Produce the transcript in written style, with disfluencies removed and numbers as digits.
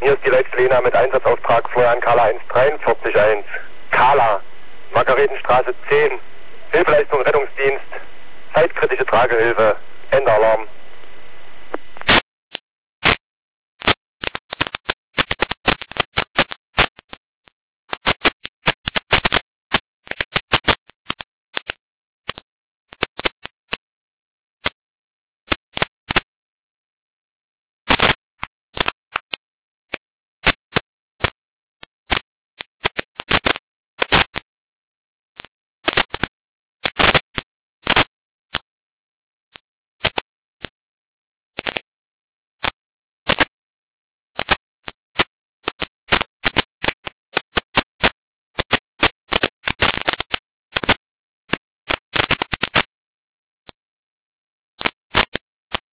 Hier ist die letzte Lena mit Einsatzauftrag Florian Kala 1441. Kala, Margaretenstraße 10. Hilfeleistung Rettungsdienst. Zeitkritische Tragehilfe. Ende Alarm.